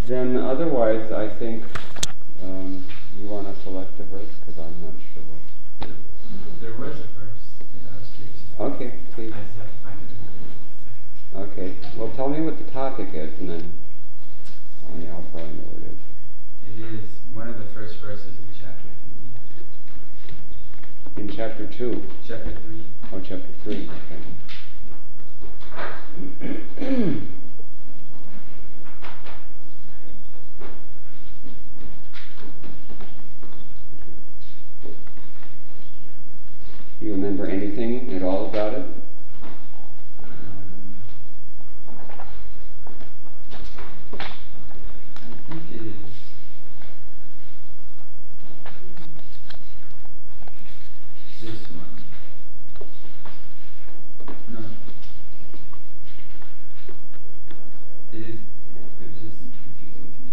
Then otherwise, I think you want to select a verse, because I'm not sure what. There was a verse that I was curious about. Okay, please. I just have to find it. Okay, well tell me what the topic is, and then I'll probably know what it is. It is one of the first verses in chapter 3. In chapter 2? Chapter 3. Oh, chapter 3, okay. You remember anything at all about it? I think it is this one. No. It was just confusing to me.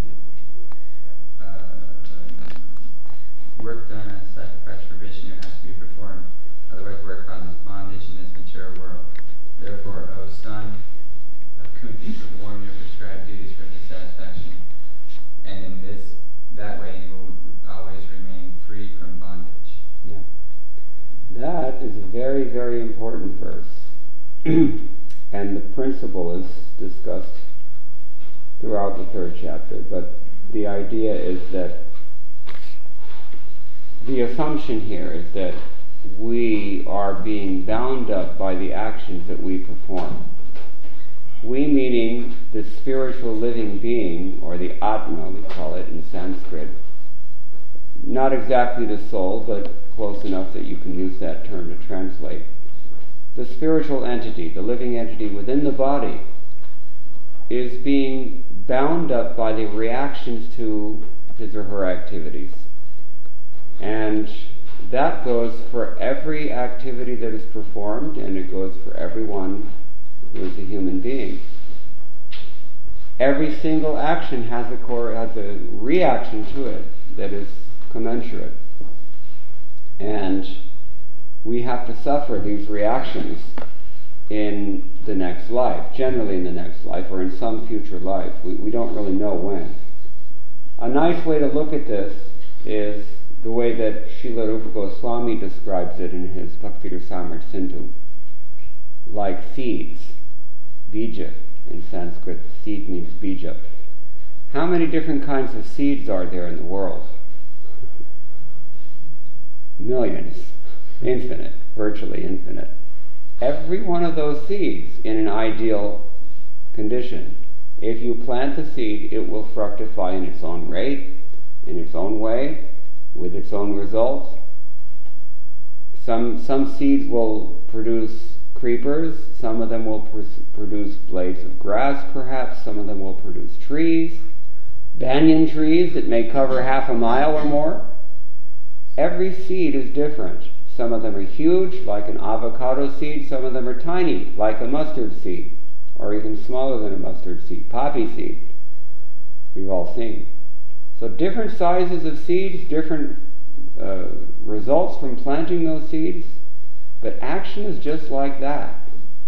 Work done as sacrifice for Vishnu has to be performed. Otherwise, work causes bondage in this material world. Therefore, O son of Kunti, perform your prescribed duties for his satisfaction, and in that way you will always remain free from bondage. Yeah. That is a very, very important verse. And the principle is discussed throughout the 3rd chapter, but the idea is that the assumption here is that we are being bound up by the actions that we perform. We meaning the spiritual living being, or the Atma, we call it in Sanskrit. Not exactly the soul, but close enough that you can use that term to translate. The spiritual entity, the living entity within the body, is being bound up by the reactions to his or her activities. And that goes for every activity that is performed, and it goes for everyone who is a human being. Every single action has a reaction to it that is commensurate. And we have to suffer these reactions in the next life, generally in the next life, or in some future life. We don't really know when. A nice way to look at this is the way that Srila Rupa Goswami describes it in his Bhakti Rasamrita Sindhu, like seeds. Bija, in Sanskrit, seed means bija. How many different kinds of seeds are there in the world? Millions. Infinite. Virtually infinite. Every one of those seeds in an ideal condition, if you plant the seed, it will fructify in its own rate, in its own way, with its own results. Some seeds will produce creepers, some of them will produce blades of grass perhaps, some of them will produce trees, banyan trees that may cover half a mile or more. Every seed is different. Some of them are huge, like an avocado seed, some of them are tiny, like a mustard seed, or even smaller than a mustard seed, poppy seed, we've all seen. So different sizes of seeds, different results from planting those seeds, but action is just like that.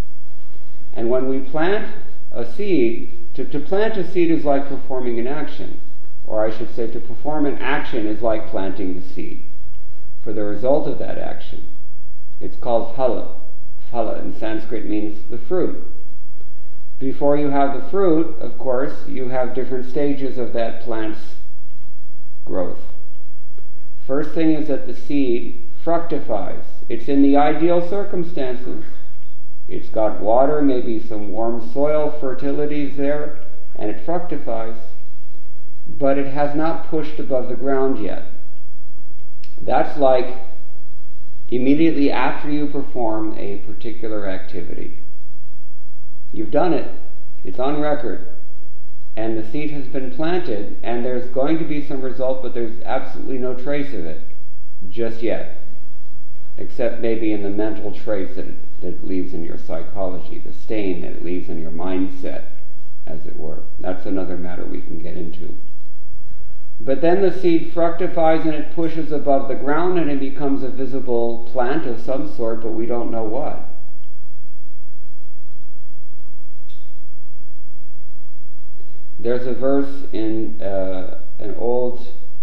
And when we plant a seed, to plant a seed is like performing an action, or I should say to perform an action is like planting the seed. For the result of that action, it's called phala. Phala in Sanskrit means the fruit. Before you have the fruit, of course, you have different stages of that plant's growth. First thing is that the seed fructifies. It's in the ideal circumstances. It's got water, maybe some warm soil, fertilities there, and it fructifies. But it has not pushed above the ground yet. That's like immediately after you perform a particular activity. You've done it. It's on record. And the seed has been planted, and there's going to be some result, but there's absolutely no trace of it just yet, except maybe in the mental trace that it leaves in your psychology, the stain that it leaves in your mindset, as it were. That's another matter we can get into. But then the seed fructifies and it pushes above the ground and it becomes a visible plant of some sort, but we don't know what. There's a verse in an old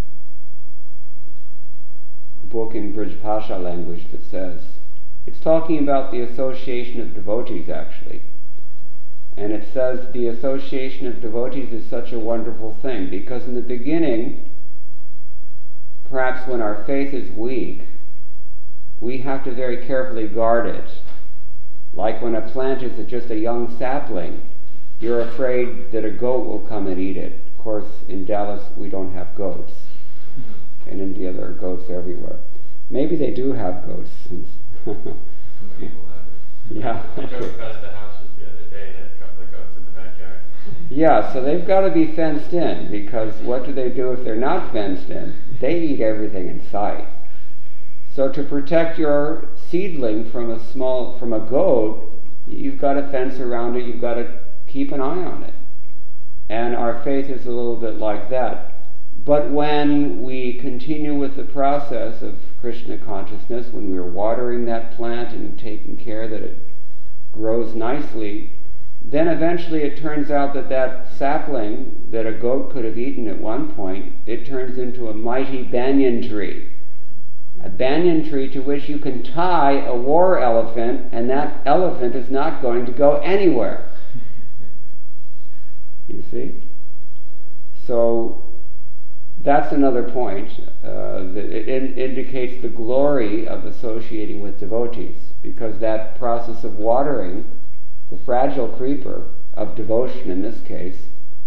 book in Brijpasha language that says, it's talking about the association of devotees actually. And it says the association of devotees is such a wonderful thing because in the beginning, perhaps when our faith is weak, we have to very carefully guard it. Like when a plant is just a young sapling, you're afraid that a goat will come and eat it. Of course, in Dallas we don't have goats. In India there are goats everywhere. Maybe they do have goats. Some people have it. Yeah. I drove past the houses the other day that had a couple of goats in the backyard. Yeah, so they've got to be fenced in, because what do they do if they're not fenced in? They eat everything in sight. So to protect your seedling from a goat, you've got to fence around it, you've got to keep an eye on it. And our faith is a little bit like that. But when we continue with the process of Krishna consciousness, when we're watering that plant and taking care that it grows nicely, then eventually it turns out that that sapling that a goat could have eaten at one point, it turns into a mighty banyan tree. A banyan tree to which you can tie a war elephant, and that elephant is not going to go anywhere. You see? So that's another point that it indicates the glory of associating with devotees, because that process of watering the fragile creeper of devotion in this case,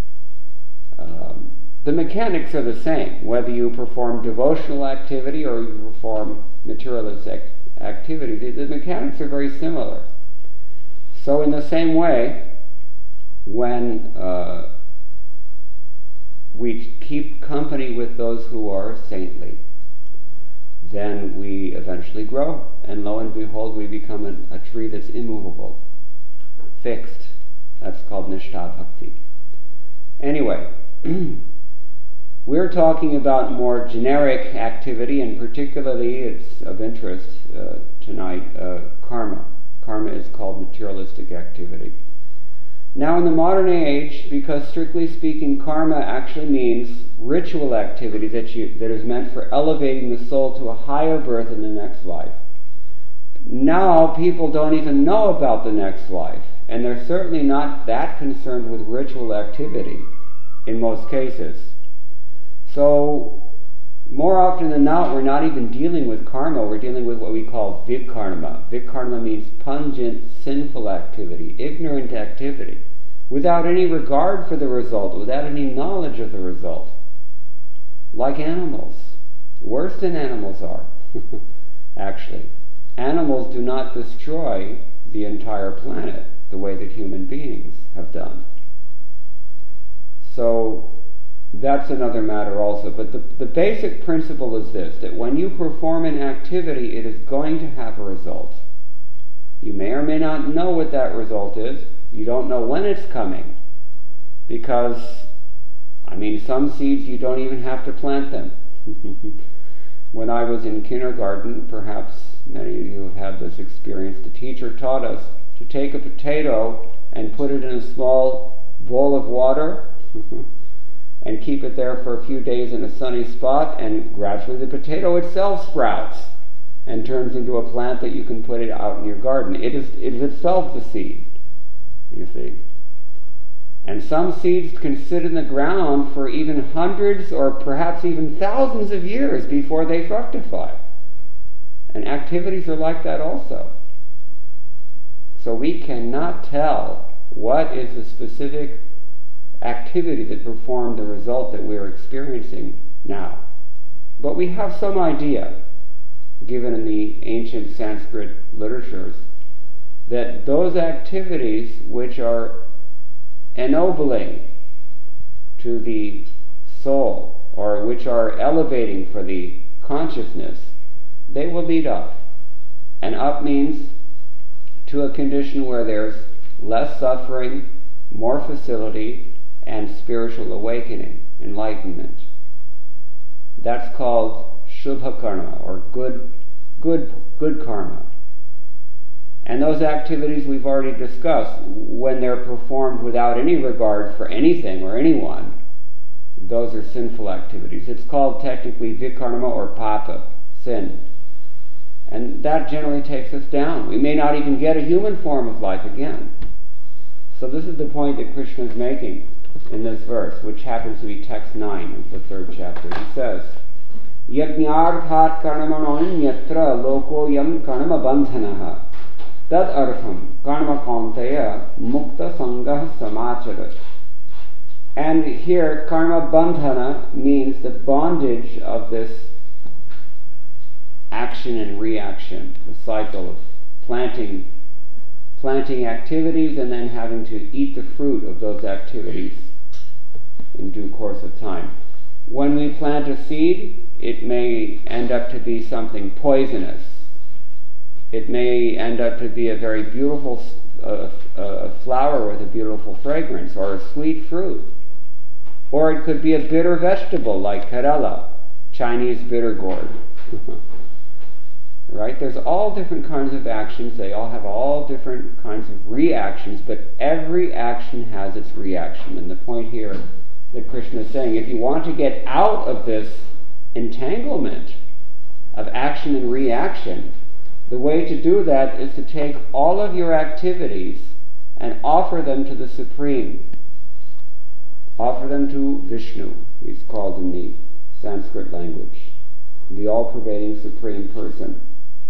the mechanics are the same, whether you perform devotional activity or you perform materialistic activity. The mechanics are very similar. So in the same way, when we keep company with those who are saintly, then we eventually grow, and lo and behold, we become a tree that's immovable, fixed. That's called Nishtha Bhakti. Anyway, we're talking about more generic activity, and particularly it's of interest tonight, karma. Karma is called materialistic activity. Now in the modern age, because strictly speaking karma actually means ritual activity that is meant for elevating the soul to a higher birth in the next life, now people don't even know about the next life, and they're certainly not that concerned with ritual activity in most cases. So more often than not, we're not even dealing with karma, we're dealing with what we call vikarma. Vikarma means pungent, sinful activity, ignorant activity, without any regard for the result, without any knowledge of the result. Like animals. Worse than animals are, actually. Animals do not destroy the entire planet the way that human beings have done. So that's another matter also. But the basic principle is this, that when you perform an activity, it is going to have a result. You may or may not know what that result is. You don't know when it's coming. Because, some seeds you don't even have to plant them. When I was in kindergarten, perhaps many of you have had this experience, the teacher taught us to take a potato and put it in a small bowl of water and keep it there for a few days in a sunny spot, and gradually the potato itself sprouts and turns into a plant that you can put it out in your garden. It is itself the seed, you see. And some seeds can sit in the ground for even hundreds or perhaps even thousands of years before they fructify. And activities are like that also. So we cannot tell what is the specific activity that performed the result that we are experiencing now. But we have some idea, given in the ancient Sanskrit literatures, that those activities which are ennobling to the soul, or which are elevating for the consciousness, they will lead up. And up means to a condition where there's less suffering, more facility, and spiritual awakening, enlightenment. That's called Shubha Karma, or good karma. And those activities we've already discussed, when they're performed without any regard for anything or anyone, those are sinful activities. It's called technically vikarma or papa, sin. And that generally takes us down. We may not even get a human form of life again. So this is the point that Krishna is making in this verse, which happens to be text 9 of the 3rd chapter. He says, Yajñārthat karmaṇoññatra lokoyam karma bandhanaha tad artham karma kaunteya mukta sangah samacharat. And here, karma bandhana means the bondage of this action and reaction, the cycle of planting activities and then having to eat the fruit of those activities in due course of time. When we plant a seed, it may end up to be something poisonous. It may end up to be a very beautiful flower with a beautiful fragrance, or a sweet fruit. Or it could be a bitter vegetable like Kerala, Chinese bitter gourd. Right? There's all different kinds of actions. They all have all different kinds of reactions, but every action has its reaction. And the point here that Krishna is saying, if you want to get out of this entanglement of action and reaction, the way to do that is to take all of your activities and offer them to the Supreme. Offer them to Vishnu, he's called in the Sanskrit language, the all-pervading Supreme Person.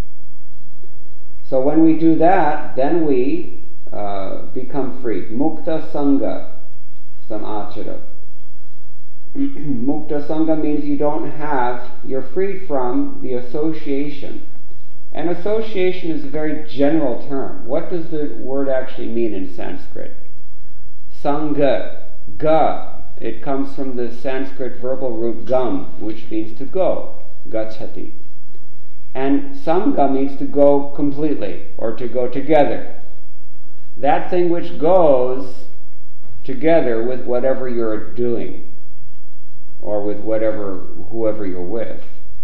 So when we do that, then we become free. Mukta Sangha Samachara. Mukta Sangha means you're freed from the association. And association is a very general term. What does the word actually mean in Sanskrit? Sangha, ga, it comes from the Sanskrit verbal root gam, which means to go, gachati. And sangha means to go completely, or to go together. That thing which goes together with whatever you're doing, or with whoever you're with.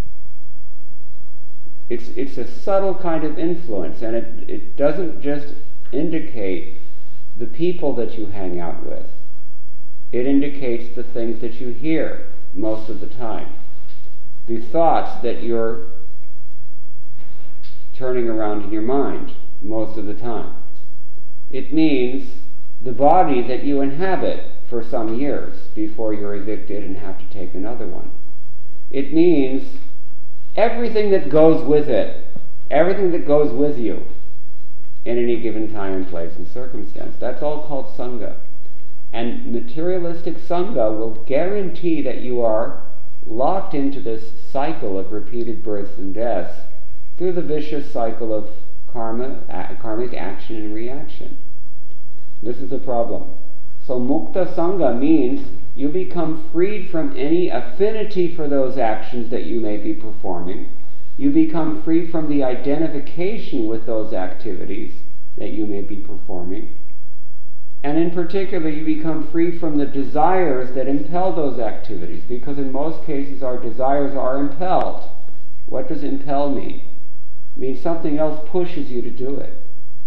It's a subtle kind of influence, and it doesn't just indicate the people that you hang out with. It indicates the things that you hear most of the time, the thoughts that you're turning around in your mind most of the time. It means the body that you inhabit for some years before you're evicted and have to take another one. It means everything that goes with it, everything that goes with you in any given time and place and circumstance. That's all called sangha. And materialistic sangha will guarantee that you are locked into this cycle of repeated births and deaths through the vicious cycle of karmic action and reaction. This is the problem. So mukta sangha means you become freed from any affinity for those actions that you may be performing. You become free from the identification with those activities that you may be performing. And in particular, you become free from the desires that impel those activities, because in most cases our desires are impelled. What does impel mean? It means something else pushes you to do it.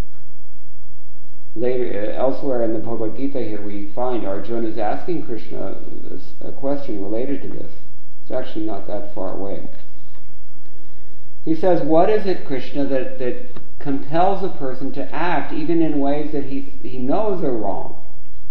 Later, elsewhere in the Bhagavad Gita here, we find Arjuna is asking Krishna a question related to this. It's actually not that far away. He says, what is it, Krishna, that compels a person to act even in ways that he knows are wrong?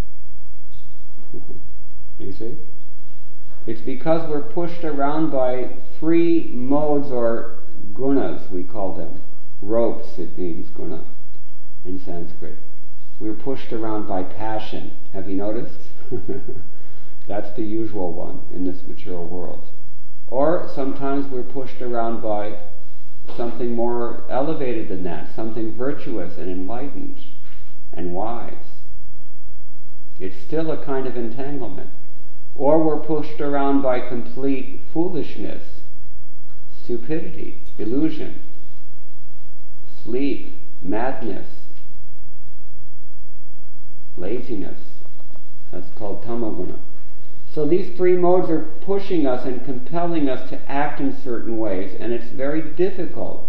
You see? It's because we're pushed around by 3 modes, or gunas, we call them. Ropes, it means guna in Sanskrit. We're pushed around by passion. Have you noticed? That's the usual one in this material world. Or sometimes we're pushed around by something more elevated than that, something virtuous and enlightened and wise. It's still a kind of entanglement. Or we're pushed around by complete foolishness, stupidity, illusion, sleep, madness, laziness. That's called tamoguna. So these 3 modes are pushing us and compelling us to act in certain ways, and it's very difficult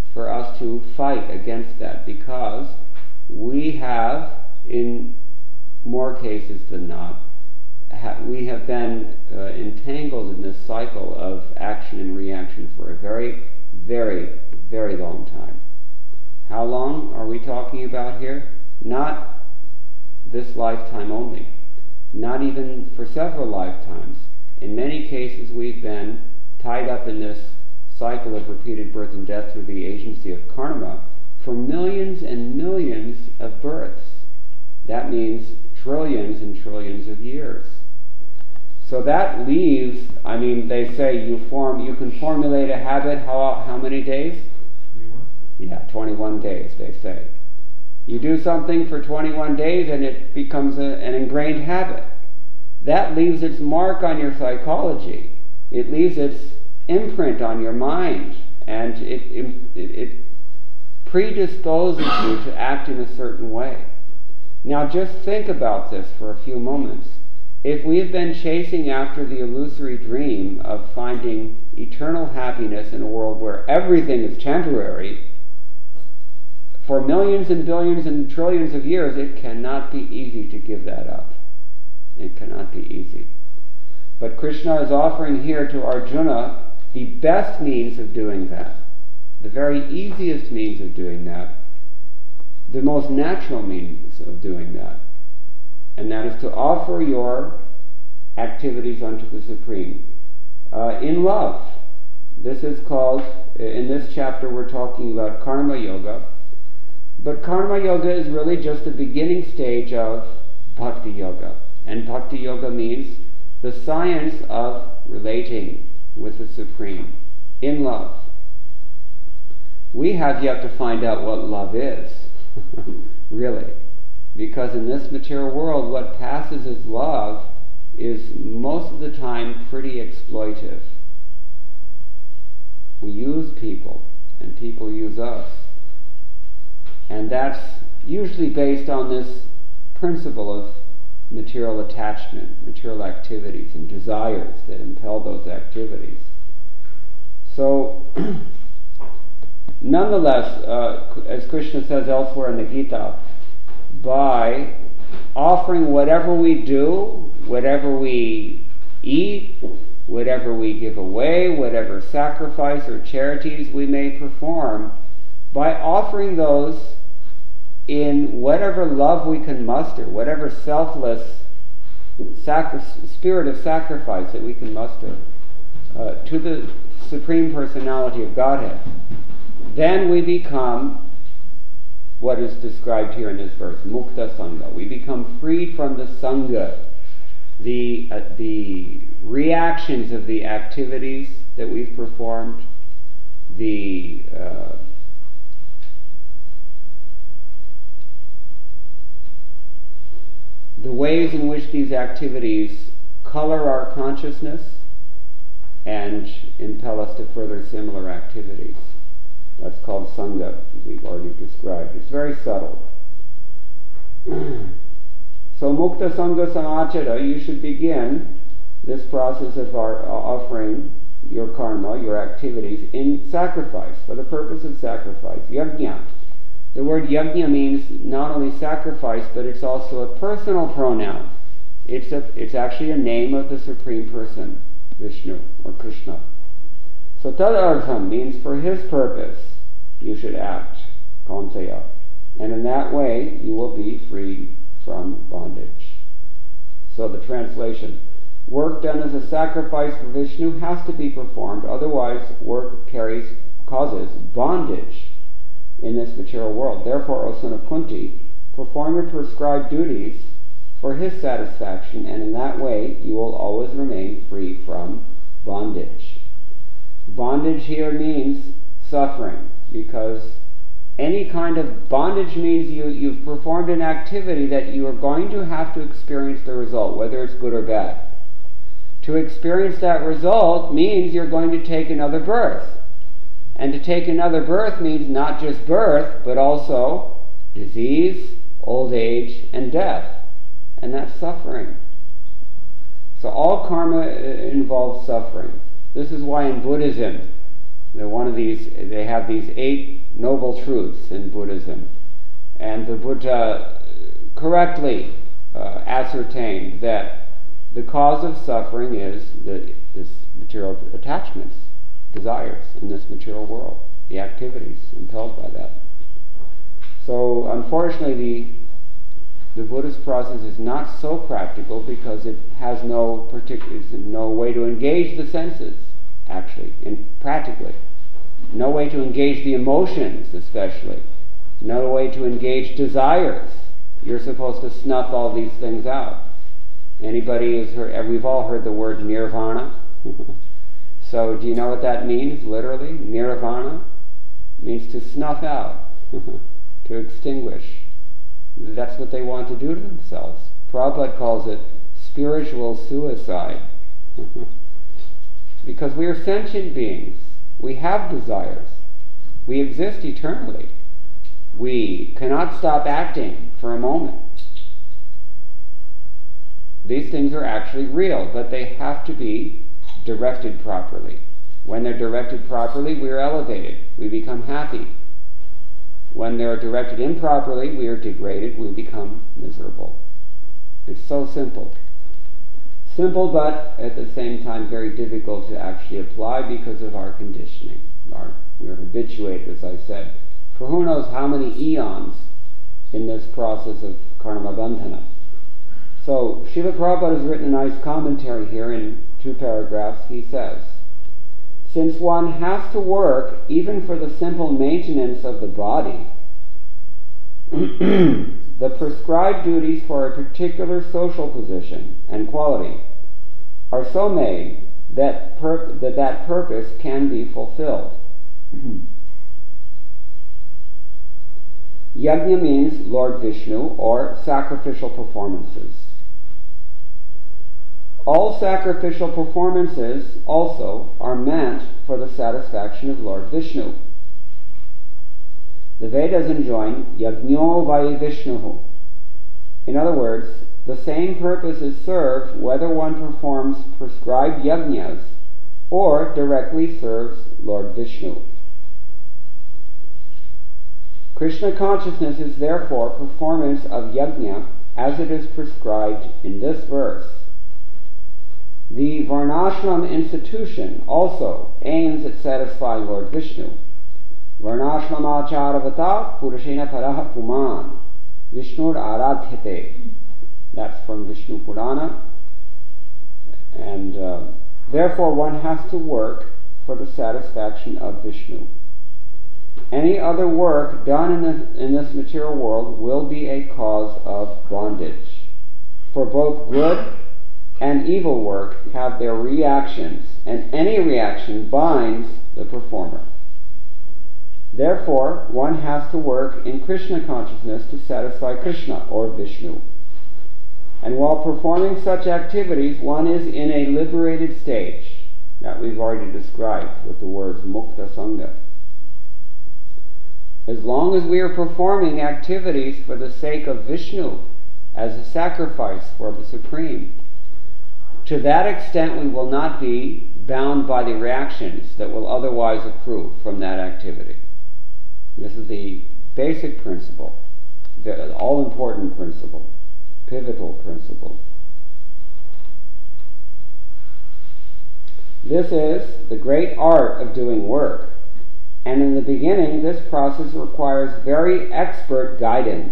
for us to fight against that, because we have, in more cases than not, we have been entangled in this cycle of action and reaction for a very, very, very long time. How long are we talking about here? Not this lifetime only. Not even for several lifetimes. In many cases we've been tied up in this cycle of repeated birth and death through the agency of karma for millions and millions of births. That means trillions and trillions of years. So that leaves, they say you can formulate a habit, how many days? 21. Yeah, 21 days, they say. You do something for 21 days and it becomes an ingrained habit. That leaves its mark on your psychology. It leaves its imprint on your mind, and it predisposes you to act in a certain way. Now just think about this for a few moments. If we've been chasing after the illusory dream of finding eternal happiness in a world where everything is temporary, for millions and billions and trillions of years, it cannot be easy to give that up. It cannot be easy. But Krishna is offering here to Arjuna the best means of doing that, the very easiest means of doing that, the most natural means of doing that. And that is to offer your activities unto the Supreme in love. This is called, in this chapter we're talking about Karma Yoga, but Karma Yoga is really just the beginning stage of Bhakti Yoga. And Bhakti Yoga means the science of relating with the Supreme in love. We have yet to find out what love is, really. Because in this material world, what passes as love is most of the time pretty exploitive. We use people, and people use us. And that's usually based on this principle of material attachment, material activities, and desires that impel those activities. So, nonetheless, as Krishna says elsewhere in the Gita, by offering whatever we do, whatever we eat, whatever we give away, whatever sacrifice or charities we may perform, by offering those in whatever love we can muster, whatever selfless spirit of sacrifice that we can muster to the Supreme Personality of Godhead, then we become what is described here in this verse, Mukta Sangha. We become freed from the Sangha, the reactions of the activities that we've performed, the ways in which these activities color our consciousness and impel us to further similar activities. That's called Sangha, we've already described. It's very subtle. So Mukta Sangha Samachara, you should begin this process of offering your karma, your activities, in sacrifice, for the purpose of sacrifice. Yajna. The word yajna means not only sacrifice, but it's also a personal pronoun. It's actually a name of the Supreme Person, Vishnu or Krishna. So tadartham means for his purpose you should act, kaunteya. And in that way you will be free from bondage. So the translation, work done as a sacrifice for Vishnu has to be performed, otherwise work causes bondage in this material world. Therefore, O son of Kunti, perform your prescribed duties for his satisfaction, and in that way you will always remain free from bondage. Bondage here means suffering, because any kind of bondage means you've performed an activity that you are going to have to experience the result, whether it's good or bad. To experience that result means you're going to take another birth. And to take another birth means not just birth, but also disease, old age, and death. And that's suffering. So all karma involves suffering. This is why in Buddhism, They have these 8 noble truths in Buddhism. And the Buddha correctly ascertained that the cause of suffering is this material attachments, desires in this material world, the activities impelled by that. So unfortunately the Buddhist process is not so practical because it has no way to engage the senses, actually, practically. No way to engage the emotions, especially. No way to engage desires. You're supposed to snuff all these things out. Anybody has heard, we've all heard the word nirvana. So do you know what that means, literally? Nirvana means to snuff out, to extinguish. That's what they want to do to themselves. Prabhupada calls it spiritual suicide. Because we are sentient beings. We have desires. We exist eternally. We cannot stop acting for a moment. These things are actually real, but they have to be directed properly. When they're directed properly, we are elevated. We become happy. When they're directed improperly, we are degraded. We become miserable. It's so simple. Simple, but at the same time very difficult to actually apply because of our conditioning. We are habituated, as I said, for who knows how many eons in this process of karma bandhana. So Srila Prabhupada has written a nice commentary here in 2 paragraphs. He says, since one has to work even for the simple maintenance of the body, the prescribed duties for a particular social position and quality are so made that that purpose can be fulfilled. Yajna means Lord Vishnu, or sacrificial performances. All sacrificial performances also are meant for the satisfaction of Lord Vishnu. The Vedas enjoin Yajno vai Vishnuhu. In other words, the same purpose is served whether one performs prescribed yajnas or directly serves Lord Vishnu. Krishna consciousness is therefore performance of yajna as it is prescribed in this verse. The Varnashram institution also aims at satisfying Lord Vishnu. Varnashramacharvata Purushena Paraha Puman Vishnur Aradhyate. That's from Vishnu Purana. And therefore one has to work for the satisfaction of Vishnu. Any other work done in this material world will be a cause of bondage. For both good and evil work have their reactions, and any reaction binds the performer. Therefore, one has to work in Krishna consciousness to satisfy Krishna or Vishnu. And while performing such activities, one is in a liberated stage that we've already described with the words Mukta Sangha. As long as we are performing activities for the sake of Vishnu as a sacrifice for the Supreme, to that extent we will not be bound by the reactions that will otherwise accrue from that activity. This is the basic principle, the all-important principle, pivotal principle. This is the great art of doing work. And in the beginning, this process requires very expert guidance.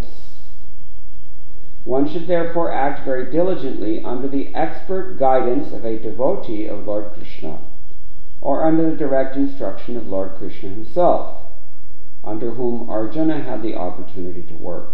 One should therefore act very diligently under the expert guidance of a devotee of Lord Krishna, or under the direct instruction of Lord Krishna himself, under whom Arjuna had the opportunity to work.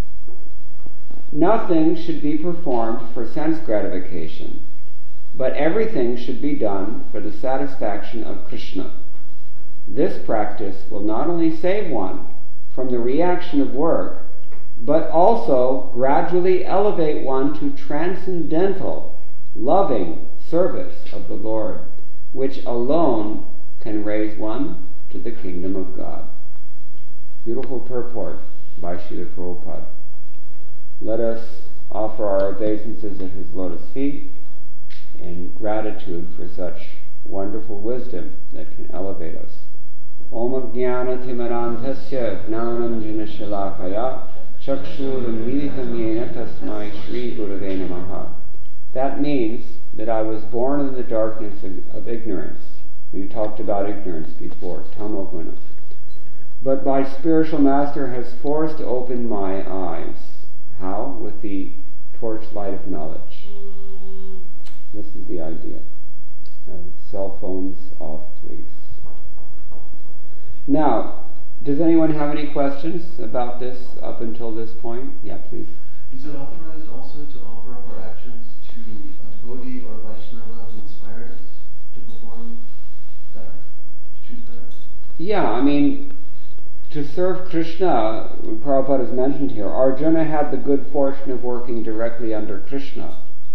Nothing should be performed for sense gratification, but everything should be done for the satisfaction of Krishna. This practice will not only save one from the reaction of work, but also gradually elevate one to transcendental, loving service of the Lord, which alone can raise one to the kingdom of God. Beautiful purport by Srila Prabhupada. Let us offer our obeisances at his lotus feet in gratitude for such wonderful wisdom that can elevate us. Om Jnana Timarantasya Gnananjana Shalakaya Chakshurunmilitam Yena Tasmai Shri Gurave Namaha. That means that I was born in the darkness of ignorance. We talked about ignorance before, tamoguna. But my spiritual master has forced open my eyes. How? With the torchlight of knowledge. This is the idea. Cell phones off, please. Now, does anyone have any questions about this up until this point? Yeah, please. Is it authorized also to offer up our actions to a devotee or Vaishnava who inspired us to perform better, to choose better? Yeah, I mean, to serve Krishna, Prabhupada has mentioned here, Arjuna had the good fortune of working directly under Krishna.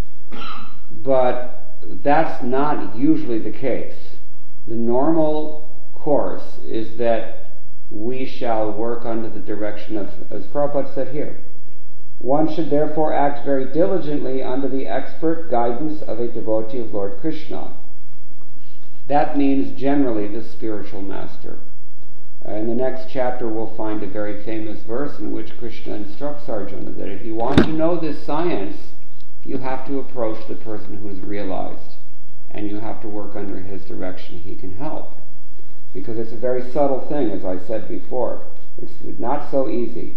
But that's not usually the case. The normal course is that we shall work under the direction of, as Prabhupada said here, one should therefore act very diligently under the expert guidance of a devotee of Lord Krishna. That means generally the spiritual master. In the next chapter we'll find a very famous verse in which Krishna instructs Arjuna that if you want to know this science, you have to approach the person who is realized, and you have to work under his direction. He can help. Because it's a very subtle thing, as I said before. It's not so easy.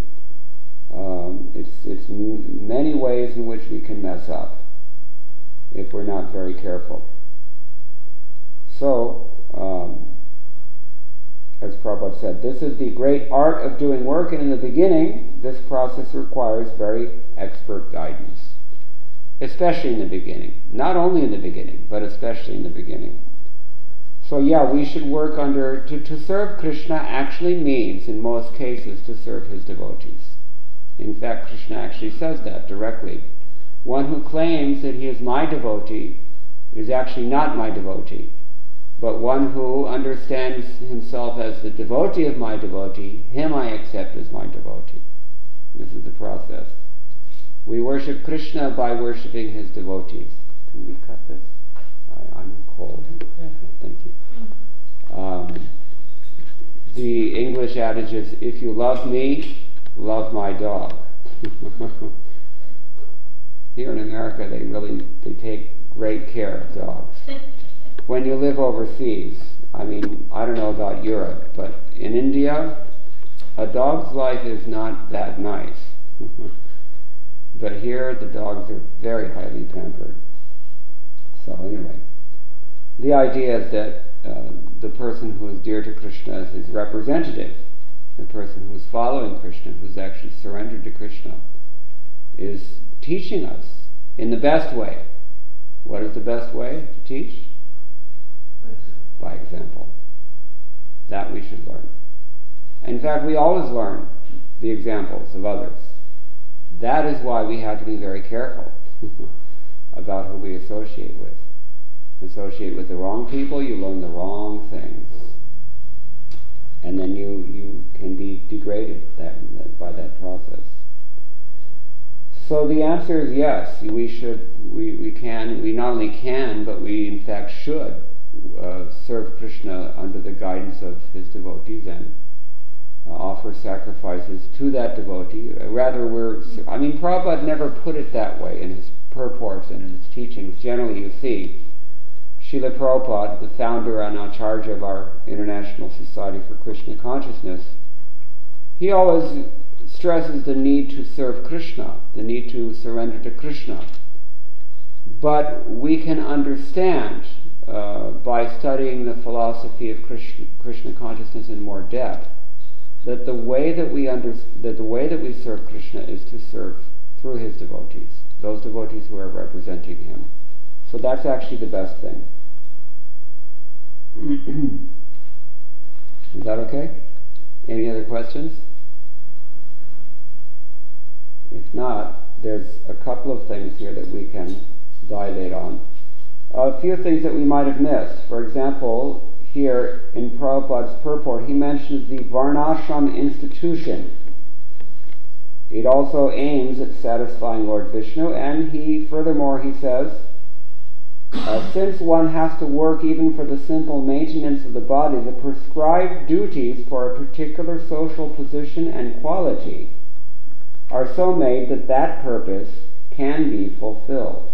It's many ways in which we can mess up if we're not very careful. So, as Prabhupada said, this is the great art of doing work, and in the beginning, this process requires very expert guidance. Especially in the beginning. Not only in the beginning, but especially in the beginning. So yeah, we should work under, to serve Krishna actually means, in most cases, to serve his devotees. In fact, Krishna actually says that directly. One who claims that he is my devotee is actually not my devotee. But one who understands himself as the devotee of my devotee, him I accept as my devotee. This is the process. We worship Krishna by worshipping his devotees. Can we cut this? I'm cold. Yeah. Thank you. The English adage is, if you love me, love my dog. Here in America, they take great care of dogs. When you live overseas, I mean, I don't know about Europe, but in India, a dog's life is not that nice. But here, the dogs are very highly pampered. So anyway, the idea is that the person who is dear to Krishna is his representative. The person who is following Krishna, who's actually surrendered to Krishna, is teaching us in the best way. What is the best way to teach? By example. That we should learn. In fact, we always learn the examples of others. That is why we have to be very careful about who we associate with. Associate with the wrong people, you learn the wrong things. And then you can be degraded by that process. So the answer is yes, we not only can, but we in fact should serve Krishna under the guidance of his devotees and offer sacrifices to that devotee. Prabhupada never put it that way in his purports and in his teachings. Generally, you see, Srila Prabhupada, the founder and Acharya of our International Society for Krishna Consciousness, he always stresses the need to serve Krishna, the need to surrender to Krishna. But we can understand by studying the philosophy of Krishna consciousness in more depth that the way that we serve Krishna is to serve through his devotees, those devotees who are representing him. So that's actually the best thing. Is that okay? Any other questions? If not, there's a couple of things here that we can dilate on. A few things that we might have missed. For example, here in Prabhupada's purport, he mentions the Varnashram institution. It also aims at satisfying Lord Vishnu, and furthermore he says, since one has to work even for the simple maintenance of the body, the prescribed duties for a particular social position and quality are so made that that purpose can be fulfilled.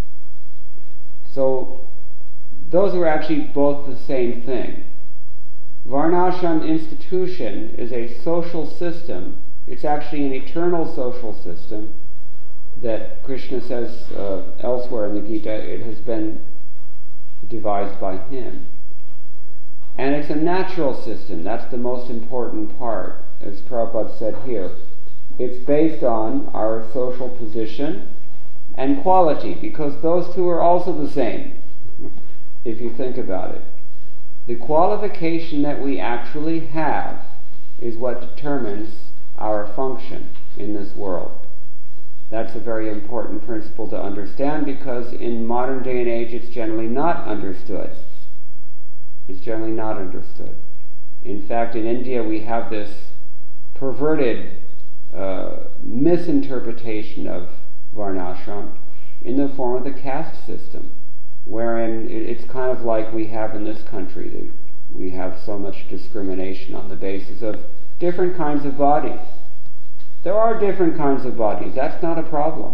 So those are actually both the same thing. Varnashram institution is a social system. It's actually an eternal social system that Krishna says elsewhere in the Gita, it has been devised by him. And it's a natural system. That's the most important part, as Prabhupada said here. It's based on our social position and quality, because those two are also the same, if you think about it. The qualification that we actually have is what determines our function in this world. That's a very important principle to understand, because in modern day and age it's generally not understood. It's generally not understood. In fact, in India we have this perverted misinterpretation of Varnashram in the form of the caste system, wherein it's kind of like we have in this country. We have so much discrimination on the basis of different kinds of bodies. There are different kinds of bodies, that's not a problem.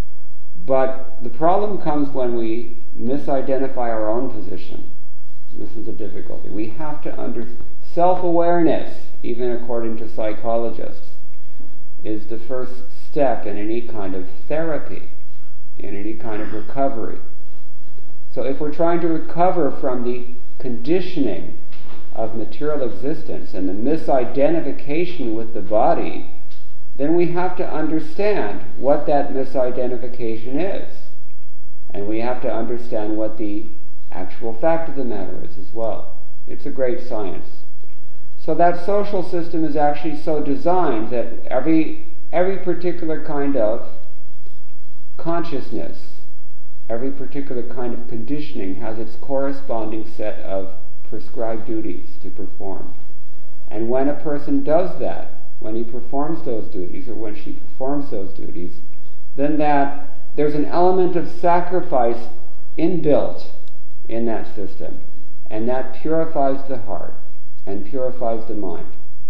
But the problem comes when we misidentify our own position. This is the difficulty. We have to self-awareness, even according to psychologists, is the first step in any kind of therapy, in any kind of recovery. So if we're trying to recover from the conditioning of material existence and the misidentification with the body, then we have to understand what that misidentification is. And we have to understand what the actual fact of the matter is as well. It's a great science. So that social system is actually so designed that every particular kind of consciousness, every particular kind of conditioning has its corresponding set of prescribed duties to perform. And when a person does that, when he performs those duties, or when she performs those duties, then there's an element of sacrifice inbuilt in that system, and that purifies the heart and purifies the mind,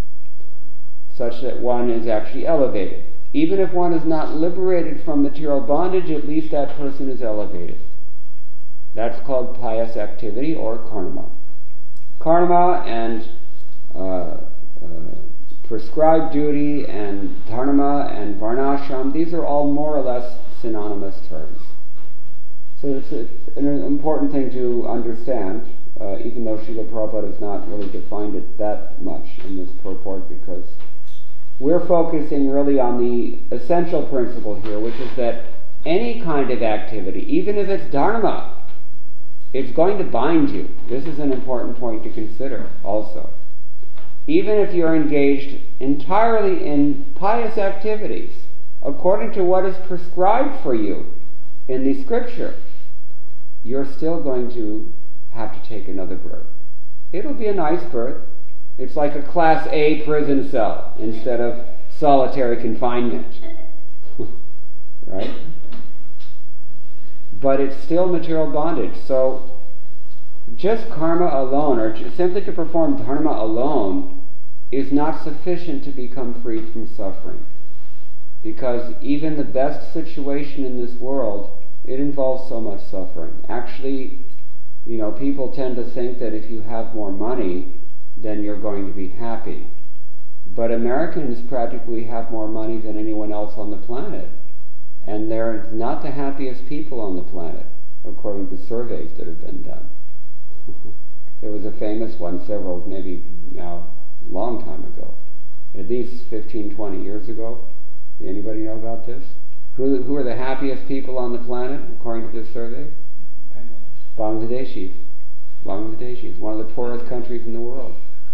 such that one is actually elevated. Even if one is not liberated from material bondage, at least that person is elevated. That's called pious activity, or karma. Karma and prescribed duty and dharma and varnashram, these are all more or less synonymous terms. So it's an important thing to understand, even though Srila Prabhupada has not really defined it that much in this purport, because we're focusing really on the essential principle here, which is that any kind of activity, even if it's dharma, it's going to bind you. This is an important point to consider also. Even if you're engaged entirely in pious activities, according to what is prescribed for you in the scripture, you're still going to have to take another birth. It'll be a nice birth. It's like a Class A prison cell instead of solitary confinement. Right? But it's still material bondage. So just karma alone, or simply to perform dharma alone, is not sufficient to become freed from suffering. Because even the best situation in this world, it involves so much suffering. Actually, people tend to think that if you have more money, then you're going to be happy. But Americans practically have more money than anyone else on the planet. And they're not the happiest people on the planet, according to surveys that have been done. There was a famous one maybe now, a long time ago, at least 15, 20 years ago. Anybody know about this? Who are the happiest people on the planet, according to this survey? Bangladeshis. Bangladeshis, one of the poorest countries in the world.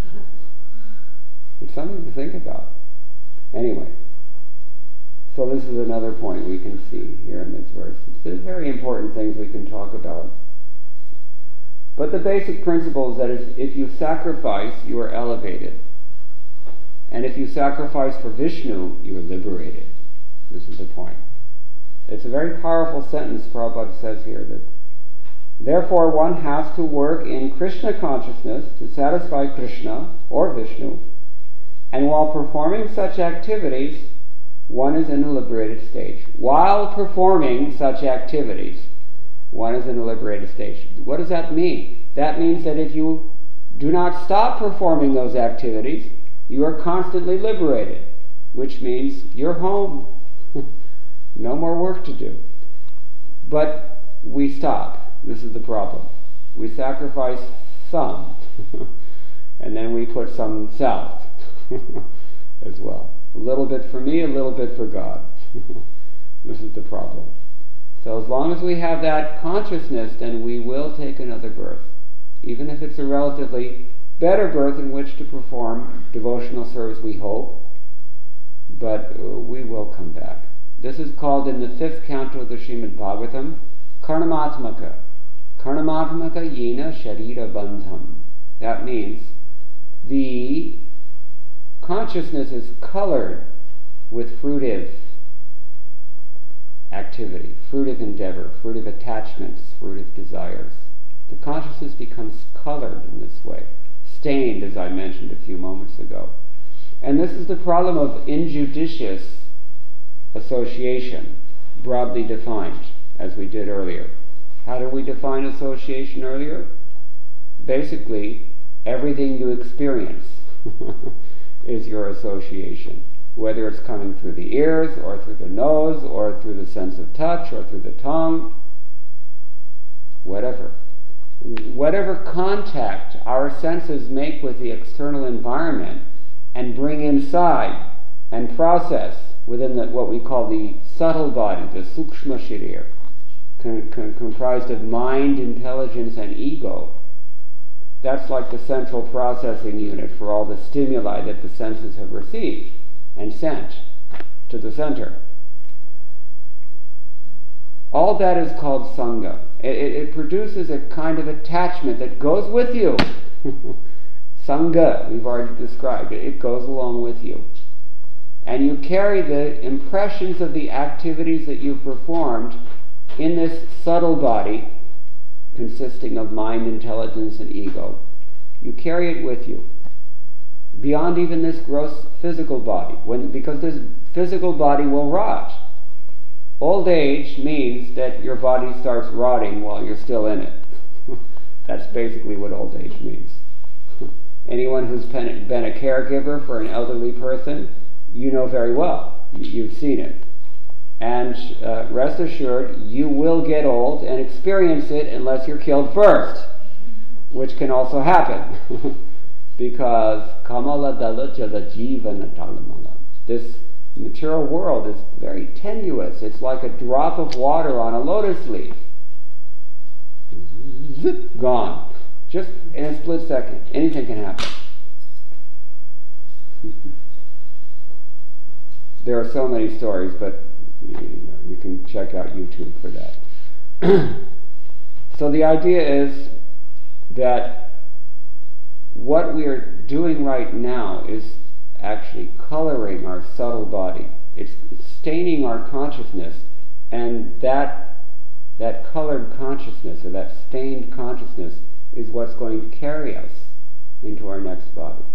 It's something to think about. Anyway, so this is another point we can see here in this verse. There's very important things we can talk about. But the basic principle is that if you sacrifice, you are elevated. And if you sacrifice for Vishnu, you are liberated. This is the point. It's a very powerful sentence Prabhupada says here, that Therefore, one has to work in Krishna consciousness to satisfy Krishna or Vishnu, and while performing such activities, one is in a liberated stage. While performing such activities, one is in a liberated stage. What does that mean? That means that if you do not stop performing those activities, you are constantly liberated, which means you're home. No more work to do. But we stop. This is the problem. We sacrifice some, and then we put some south as well. A little bit for me, a little bit for God. This is the problem. So as long as we have that consciousness, then we will take another birth, even if it's a relatively better birth in which to perform devotional service, we hope, but we will come back. This is called in the 5th canto of the Srimad Bhagavatam, Karnamatmaka. Karnamatmaka yena sharira bandham. That means the consciousness is colored with fruitive activity, fruitive endeavor, fruitive attachments, fruitive desires. The consciousness becomes colored in this way, stained, as I mentioned a few moments ago. And this is the problem of injudicious association, broadly defined, as we did earlier. How did we define association earlier? Basically, everything you experience is your association, whether it's coming through the ears, or through the nose, or through the sense of touch, or through the tongue, whatever. Whatever contact our senses make with the external environment and bring inside and process within what we call the subtle body, the sukshma sharir, comprised of mind, intelligence, and ego. That's like the central processing unit for all the stimuli that the senses have received and sent to the center. All that is called sangha. It produces a kind of attachment that goes with you. Sangha, we've already described it. It goes along with you. And you carry the impressions of the activities that you've performed in this subtle body, consisting of mind, intelligence, and ego. You carry it with you, beyond even this gross physical body, because this physical body will rot. Old age means that your body starts rotting while you're still in it. That's basically what old age means. Anyone who's been a caregiver for an elderly person, you know very well. You've seen it. And rest assured, you will get old and experience it unless you're killed first, which can also happen. Because kamala dala jala jivana talamala. This material world is very tenuous. It's like a drop of water on a lotus leaf. Zip, gone. Just in a split second. Anything can happen. There are so many stories, but you can check out YouTube for that. So the idea is that what we are doing right now is actually coloring our subtle body. It's staining our consciousness, and that colored consciousness, or that stained consciousness, is what's going to carry us into our next body.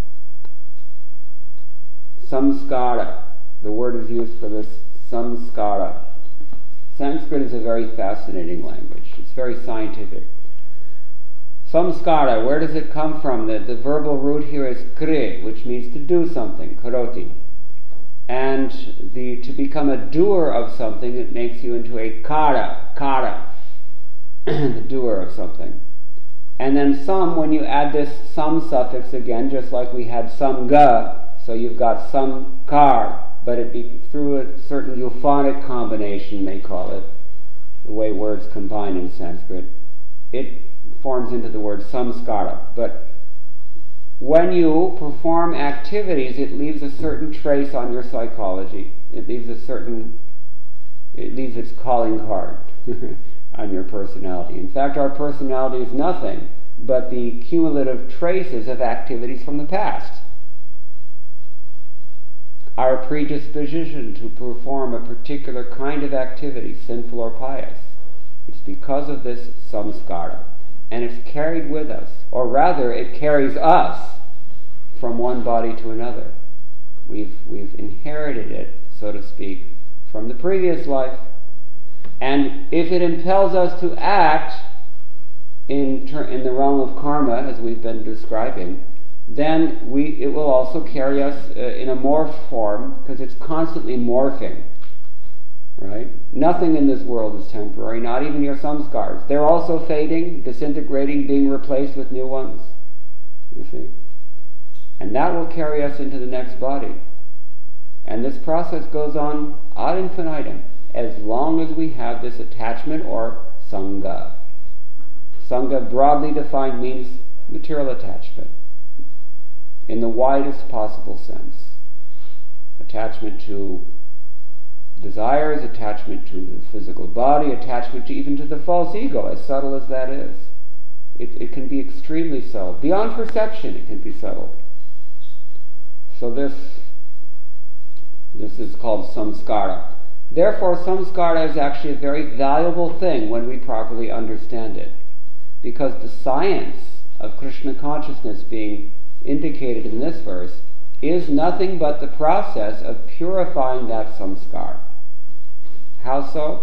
Samskara. The word is used for this, samskara. Sanskrit is a very fascinating language. It's very scientific. Samskara, where does it come from? The verbal root here is kre, which means to do something, karoti. And to become a doer of something, it makes you into a kara, the doer of something. And then sam, when you add this sam suffix again, just like we had samga, so you've got samkar, but it be through a certain euphonic combination, they call it, the way words combine in Sanskrit, it forms into the word samskara. But when you perform activities, it leaves a certain trace on your psychology. It leaves its calling card on your personality. In fact, our personality is nothing but the cumulative traces of activities from the past. Our predisposition to perform a particular kind of activity, sinful or pious, It's because of this samskara. And it's carried with us, or rather, it carries us from one body to another. We've inherited it, so to speak, from the previous life. And if it impels us to act in the realm of karma, as we've been describing, then it will also carry us in a morph form, because it's constantly morphing. Right? Nothing in this world is temporary, not even your samskars. They're also fading, disintegrating, being replaced with new ones. You see? And that will carry us into the next body. And this process goes on ad infinitum, as long as we have this attachment or sangha. Sangha, broadly defined, means material attachment, in the widest possible sense. Attachment to desires, attachment to the physical body, attachment even to the false ego, as subtle as that is. It can be extremely subtle. Beyond perception, it can be subtle. So this is called samskara. Therefore, samskara is actually a very valuable thing when we properly understand it. Because the science of Krishna consciousness being indicated in this verse is nothing but the process of purifying that samskara. How so?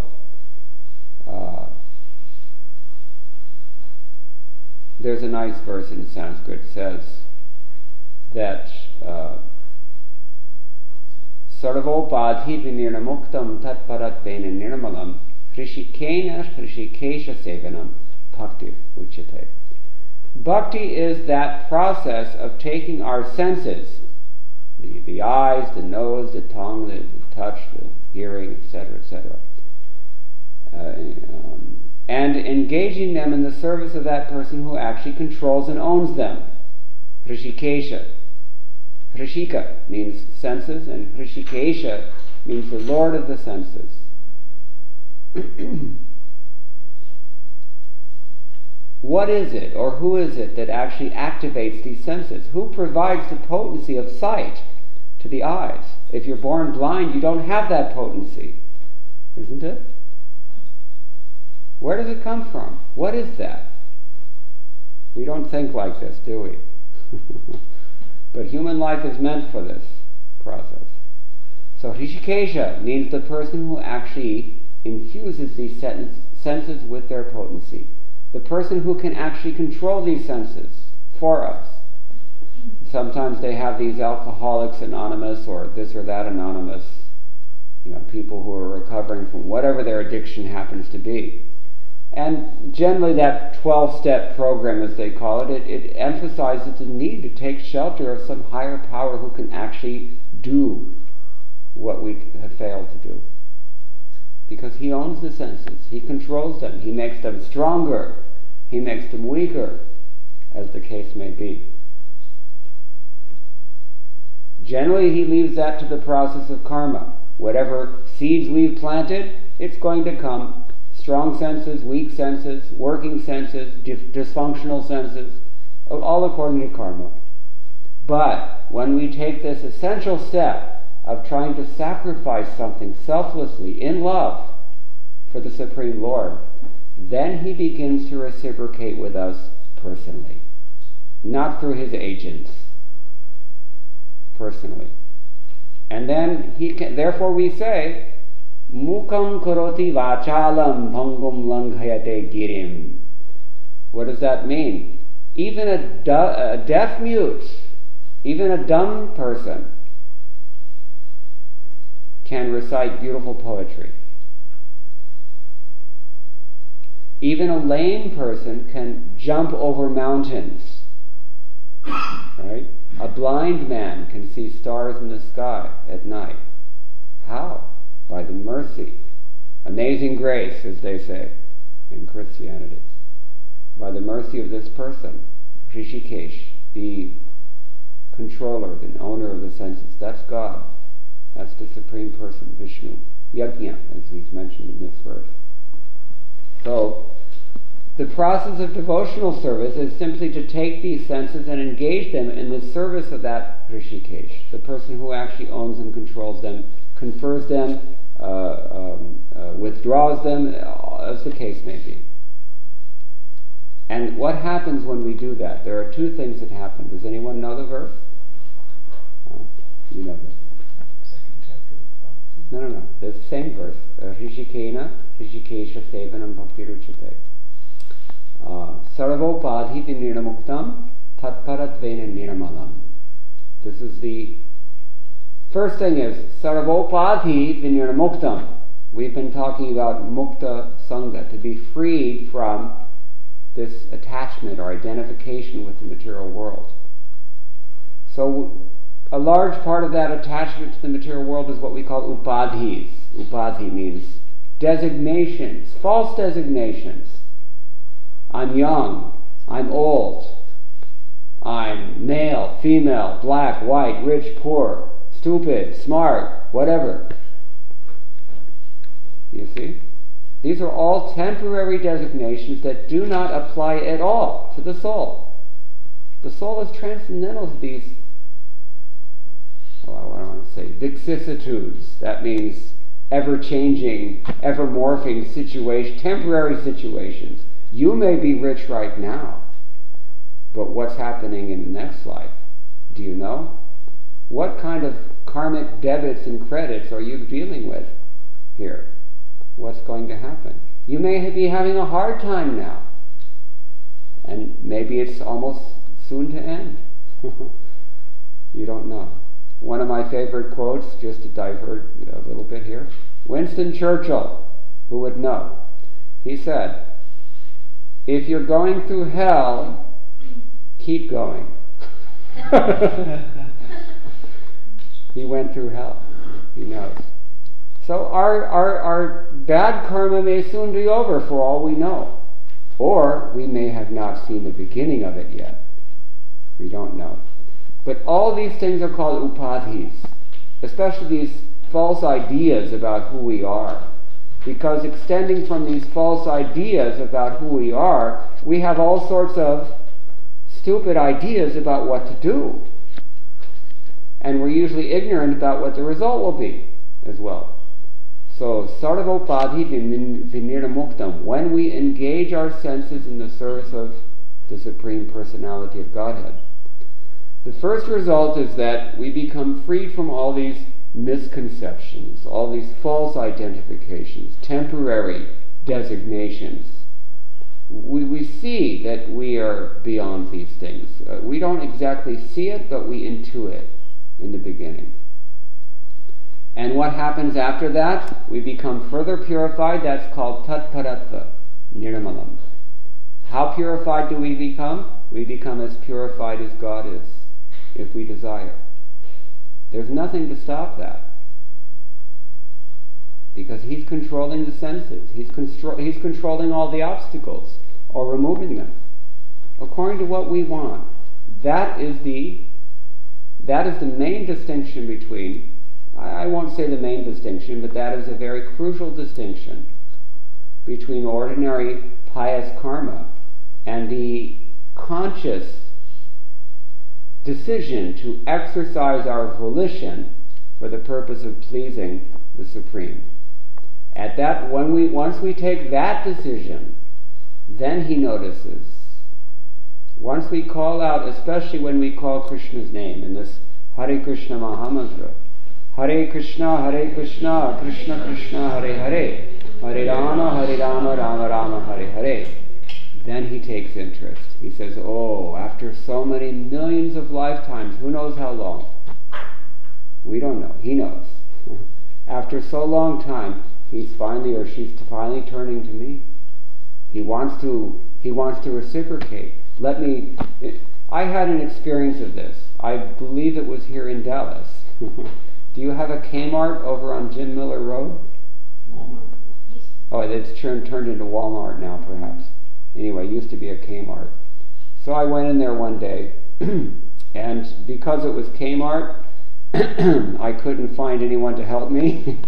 There's a nice verse in Sanskrit that says that sarvopadhi vinirnamuktam tatparatvena nirmalam hrishikena hrishikesha sevanam bhakti uchyate. Bhakti is that process of taking our senses, the eyes, the nose, the tongue, the touch, the hearing, etc., etc., and engaging them in the service of that person who actually controls and owns them. Hrishikesha. Hrishika means senses, and Hrishikesha means the Lord of the senses. What is it, or who is it, that actually activates these senses? Who provides the potency of sight to the eyes? If you're born blind, you don't have that potency, isn't it? Where does it come from? What is that? We don't think like this, do we? But human life is meant for this process. So Hrishikesha means the person who actually infuses these senses with their potency. The person who can actually control these senses for us. Sometimes they have these Alcoholics Anonymous or this or that Anonymous, people who are recovering from whatever their addiction happens to be. And generally that 12-step program, as they call it, it emphasizes the need to take shelter of some higher power who can actually do what we have failed to do. Because he owns the senses, he controls them, he makes them stronger, he makes them weaker, as the case may be. Generally, he leaves that to the process of karma. Whatever seeds we've planted, it's going to come. Strong senses, weak senses, working senses, dysfunctional senses, all according to karma. But when we take this essential step of trying to sacrifice something selflessly, in love, for the Supreme Lord, then he begins to reciprocate with us personally, not through his agents, personally. And then therefore we say, Mukam karoti vachalam bhangum langhayate girim. What does that mean? Even a deaf mute, even a dumb person can recite beautiful poetry. Even a lame person can jump over mountains. Right? A blind man can see stars in the sky at night. How? By the mercy, amazing grace, as they say in Christianity. By the mercy of this person, Hrishikesh, the controller, the owner of the senses. That's God. That's the Supreme Person, Vishnu. Yajna, as he's mentioned in this verse. So, the process of devotional service is simply to take these senses and engage them in the service of that Hrishikesh, the person who actually owns and controls them, confers them, withdraws them, as the case may be. And what happens when we do that? There are two things that happen. Does anyone know the verse? You know this. Second chapter of No. There's the same verse. Rishikena, Rishikesha Sevanam Bhaktiruchate. Sarvopadhi Vinirmuktam Tatparatvena Nirmalam. This is the first thing is Sarvopadhi Vinirmuktam. We've been talking about Mukta Sangha, to be freed from this attachment or identification with the material world. So a large part of that attachment to the material world is what we call upadhis. Upadhi means designations, false designations. I'm young, I'm old, I'm male, female, black, white, rich, poor, stupid, smart, whatever. You see? These are all temporary designations that do not apply at all to the soul. The soul is transcendental to these, what do I want to say, vicissitudes. That means ever-changing, ever-morphing temporary situations. You may be rich right now, but what's happening in the next life? Do you know? What kind of karmic debits and credits are you dealing with here? What's going to happen? You may be having a hard time now, and maybe it's almost soon to end. You don't know. One of my favorite quotes, just to divert a little bit here, Winston Churchill, who would know, he said, if you're going through hell, keep going. He went through hell. He knows. So our bad karma may soon be over for all we know. Or we may have not seen the beginning of it yet. We don't know. But all these things are called upadhis, especially these false ideas about who we are. Because extending from these false ideas about who we are, we have all sorts of stupid ideas about what to do. And we're usually ignorant about what the result will be as well. So, sarvopadhi vinirmuktam, when we engage our senses in the service of the Supreme Personality of Godhead, the first result is that we become freed from all these misconceptions, all these false identifications, temporary designations. We see that we are beyond these things. We don't exactly see it, but we intuit in the beginning. And what happens after that? We become further purified. That's called tatparatva, nirmalam. How purified do we become? We become as purified as God is, if we desire. There's nothing to stop that. Because He's controlling the senses. He's controlling all the obstacles, or removing them, according to what we want. That is the main distinction between, I won't say the main distinction, but that is a very crucial distinction between ordinary pious karma and the conscious decision to exercise our volition for the purpose of pleasing the Supreme. Once we take that decision, then He notices. Once we call out, especially when we call Krishna's name in this Hare Krishna Mahamantra, Hare Krishna, Krishna Krishna, Hare Hare, Hare Rama, Rama Rama, Hare Hare. Then He takes interest. He says, oh, after so many millions of lifetimes, who knows how long? We don't know. He knows. After so long time, he's finally, or she's finally turning to me. He wants to reciprocate. I had an experience of this. I believe it was here in Dallas. Do you have a Kmart over on Jim Miller Road? Walmart. Oh, it's turned into Walmart now, perhaps. Anyway, it used to be a Kmart. So I went in there one day, and because it was Kmart, I couldn't find anyone to help me.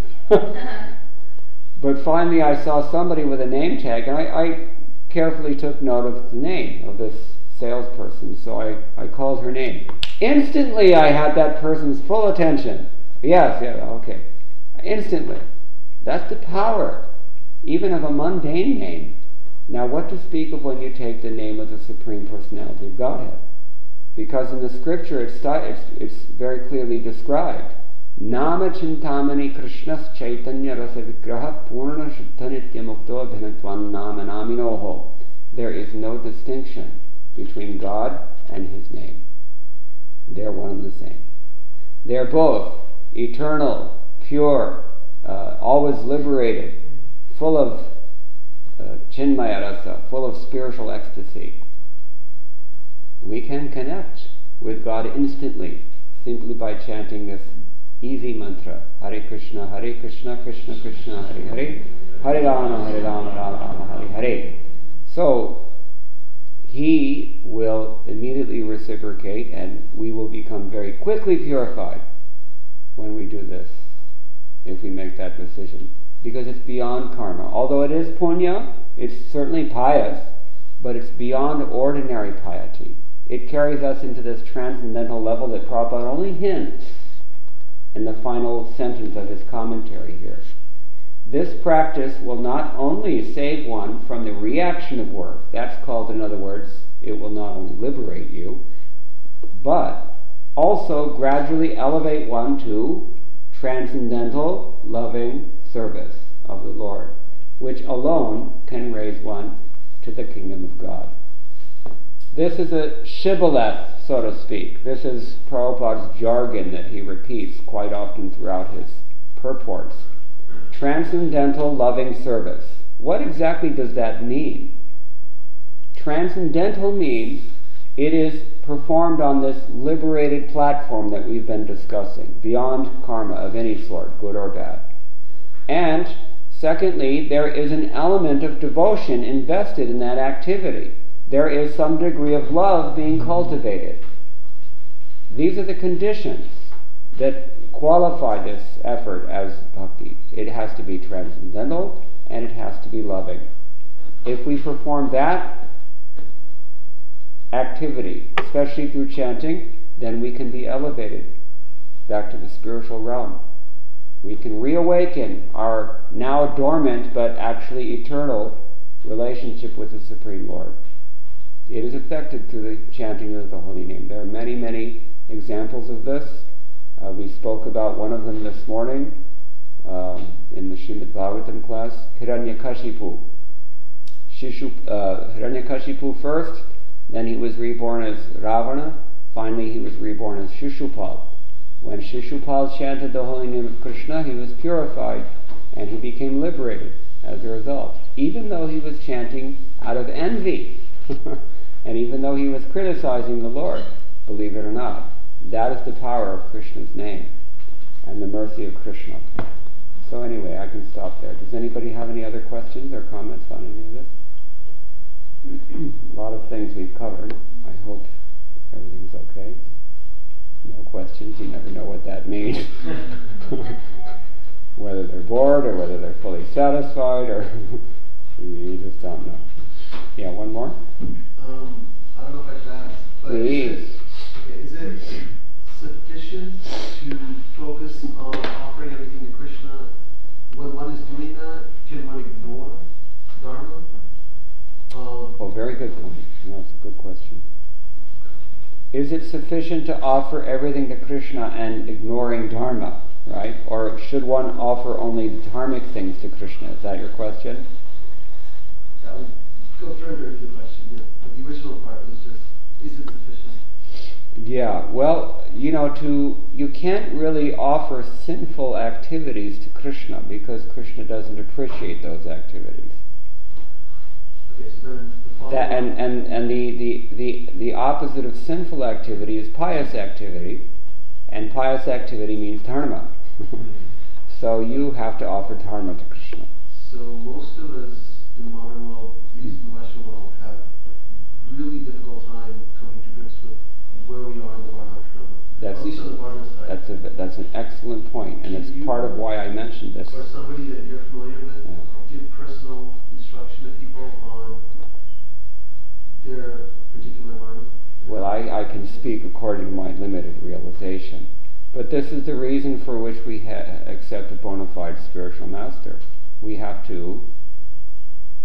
But finally I saw somebody with a name tag, and I carefully took note of the name of this salesperson, so I called her name. Instantly I had that person's full attention. Yes, yeah, okay. Instantly. That's the power even of a mundane name. Now what to speak of when you take the name of the Supreme Personality of Godhead? Because in the scripture it's very clearly described. Nama Chintamani Krishnas Chaitanya Rasa Vigraha Purna Shuddhanitya Mukto Bhinatvan Nama Naminoho. There is no distinction between God and His name. They're one and the same. They're both eternal, pure, always liberated, full of Chinmaya Rasa, full of spiritual ecstasy. We can connect with God instantly simply by chanting this easy mantra, Hare Krishna, Krishna Krishna, Hare Hare, Hare Rama, Rama Rama, Hare Hare. So, He will immediately reciprocate and we will become very quickly purified when we do this, if we make that decision. Because it's beyond karma. Although it is punya, it's certainly pious, but it's beyond ordinary piety. It carries us into this transcendental level that Prabhupada only hints in the final sentence of his commentary here. This practice will not only save one from the reaction of work, that's called, in other words, it will not only liberate you, but also gradually elevate one to transcendental, loving service of the Lord, which alone can raise one to the kingdom of God. This is a shibboleth, so to speak. This is Prabhupada's jargon that he repeats quite often throughout his purports. Transcendental loving service. What exactly does that mean? Transcendental means it is performed on this liberated platform that we've been discussing, beyond karma of any sort, good or bad. And secondly, there is an element of devotion invested in that activity. There is some degree of love being cultivated. These are the conditions that qualify this effort as bhakti. It has to be transcendental and it has to be loving. If we perform that activity, especially through chanting, then we can be elevated back to the spiritual realm. We can reawaken our now dormant but actually eternal relationship with the Supreme Lord. It is effected through the chanting of the holy name. There are many, many examples of this. We spoke about one of them this morning in the Srimad Bhagavatam class. Hiranyakashipu. Hiranyakashipu first, then he was reborn as Ravana, finally he was reborn as Shishupal. When Shishupal chanted the holy name of Krishna, he was purified and he became liberated as a result, even though he was chanting out of envy. And even though he was criticizing the Lord, believe it or not, that is the power of Krishna's name and the mercy of Krishna. So anyway, I can stop there. Does anybody have any other questions or comments on any of this? A lot of things we've covered. I hope everything's okay. No questions, you never know what that means. Whether they're bored or whether they're fully satisfied or you just don't know. Yeah, one more? I don't know if I should ask, but please. Is it sufficient to focus on offering everything to Krishna when one is doing that? Can one ignore Dharma? Oh, very good point. That's a good question. Is it sufficient to offer everything to Krishna and ignoring Dharma, right? Or should one offer only dharmic things to Krishna? Is that your question? That would go further into the question, yeah. But the original part was just, is it sufficient? Yeah, well, you can't really offer sinful activities to Krishna because Krishna doesn't appreciate those activities. Okay, so then the opposite of sinful activity is pious activity, and pious activity means dharma. So you have to offer dharma to Krishna. So most of us in the modern world, at least in the Western world, have a really difficult time coming to grips with where we are in the Varnashrama. At least on the Varna side. That's an excellent point, and it's part of why I mentioned this. Or somebody that you're familiar with, give personal instruction to people on their particular Varna? Well, I can speak according to my limited realization. But this is the reason for which we accept a bona fide spiritual master. We have to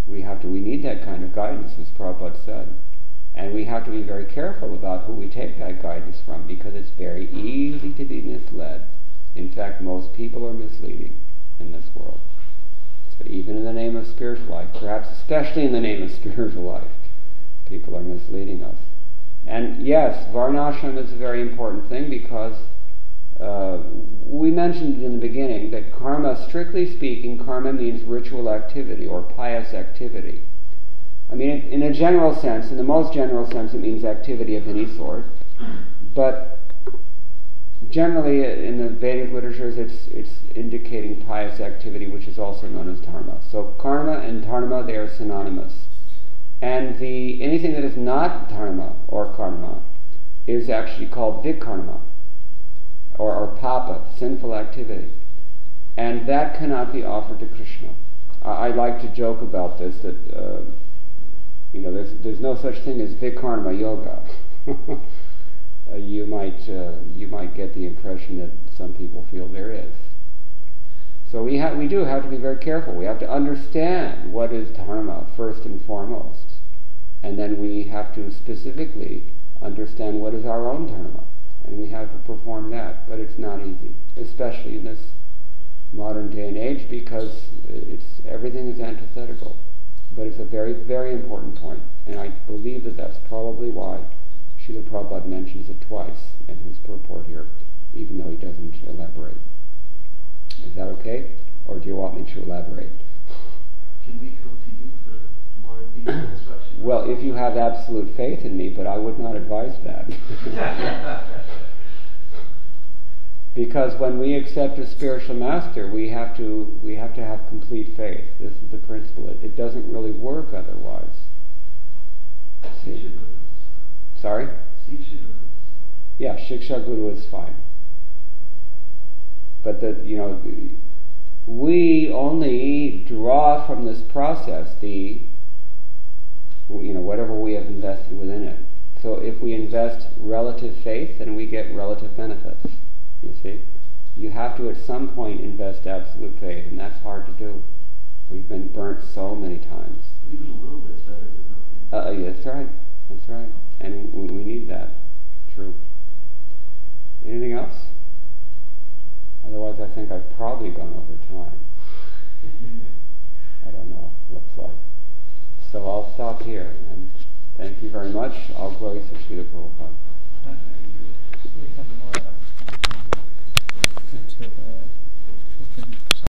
We need that kind of guidance, as Prabhupada said. And we have to be very careful about who we take that guidance from, because it's very easy to be misled. In fact, most people are misleading in this world. So even in the name of spiritual life, perhaps especially in the name of spiritual life, people are misleading us. And yes, varnashram is a very important thing, because we mentioned in the beginning that karma, strictly speaking, karma means ritual activity or pious activity. I mean, in a general sense, in the most general sense, it means activity of any sort. But generally, in the Vedic literatures, it's indicating pious activity, which is also known as dharma. So karma and dharma, they are synonymous. And anything that is not dharma or karma is actually called vikarma, or papa, sinful activity. And that cannot be offered to Krishna. I like to joke about this, that there's no such thing as vikarma yoga. You might get the impression that some people feel there is. So we do have to be very careful. We have to understand what is dharma first and foremost, and then we have to specifically understand what is our own dharma, and we have to perform that. But it's not easy, especially in this modern day and age, because everything is antithetical. But it's a very, very important point, and I believe that that's probably why Srila Prabhupada mentions it twice in his purport here, even though he doesn't elaborate. Is that okay? Or do you want me to elaborate? Can we come to you for more detailed instruction? Well, if you have absolute faith in me, but I would not advise that. Because when we accept a spiritual master, we have to have complete faith. This is the principle. It doesn't really work otherwise. See? Sorry? Yeah, Shiksha Guru is fine. But we only draw from this process whatever we have invested within it. So if we invest relative faith, then we get relative benefits. You see? You have to at some point invest absolute faith, and that's hard to do. We've been burnt so many times. Even a little bit's better than nothing. That's right. That's right. And we need that. True. Anything else? Otherwise, I think I've probably gone over time. I don't know. Looks like. So I'll stop here, and thank you very much. All glories to Srila Prabhupada.